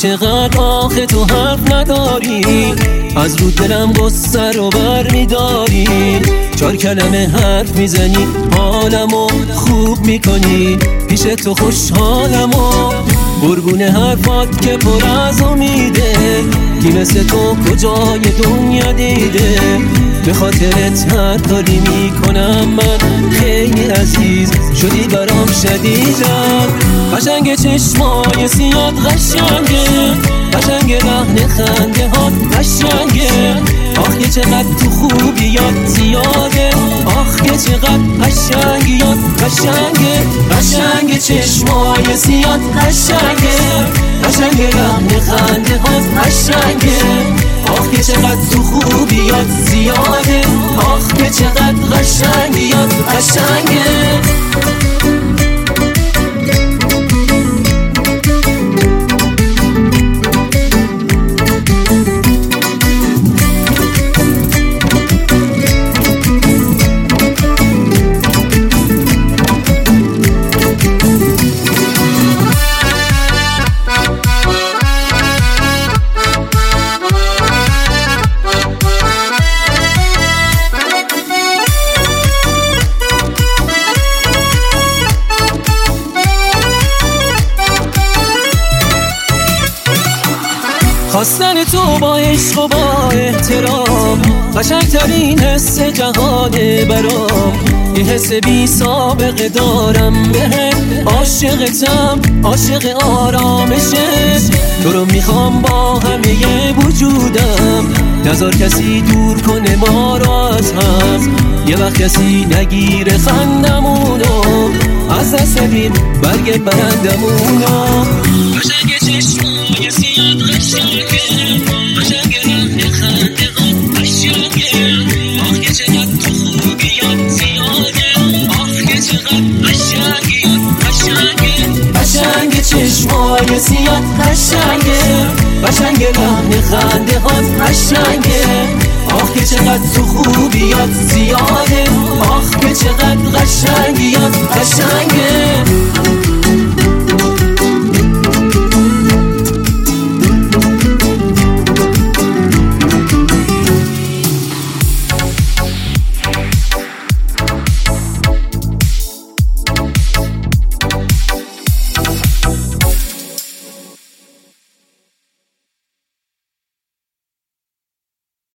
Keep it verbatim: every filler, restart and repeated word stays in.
چقدر آخه تو حرف نداری، از رو دلم قصه رو بر میداری. چار کلمه حرف میزنی حالمو خوب میکنی، پیش تو خوشحالمو قربون حرفات که پر از امیده. کی مثل تو کجای دنیا دیده، به خاطرت هر کاری میکنم من خیلی عزیز شدی برام شدیدم. قشنگ چشمای سیاد قشنگه، قشنگ لحن خنده ها قشنگه. آخ که چقدر تو خوبی یاد زیاده، آخ که چقدر قشنگی یاد قشنگه. قشنگ چشمای سیاد قشنگه، قشنگ لحن خنده ها قشنگه. آخ که چقدر تو خوبی یاد زیاده، آخ که چقدر قشنگی یاد قشنگه. خواستن تو با عشق و با احترام قشنگترین حس جهانه برام. یه حس بی سابقه دارم بهت، عاشقتم عاشق آرامشت. تو رو میخوام با همه وجودم، نذار کسی دور کنه ما رو از هم. یه وقت کسی نگیره خندمونو، از دست بدیم برگ برندمونو. قشنگ چشمای سیاد قشنگه، قشنگ لحن خنده ها قشنگه. آخ که چقدر تو خوبی یاد زیاده، آخ که چقدر قشنگی یاد قشنگه. قشنگ چشمای سیاد قشنگه، قشنگ لحن خنده ها قشنگه. آخ که چقدر تو خوبی یاد زیاده، آخ که چقدر قشنگی یاد قشنگه.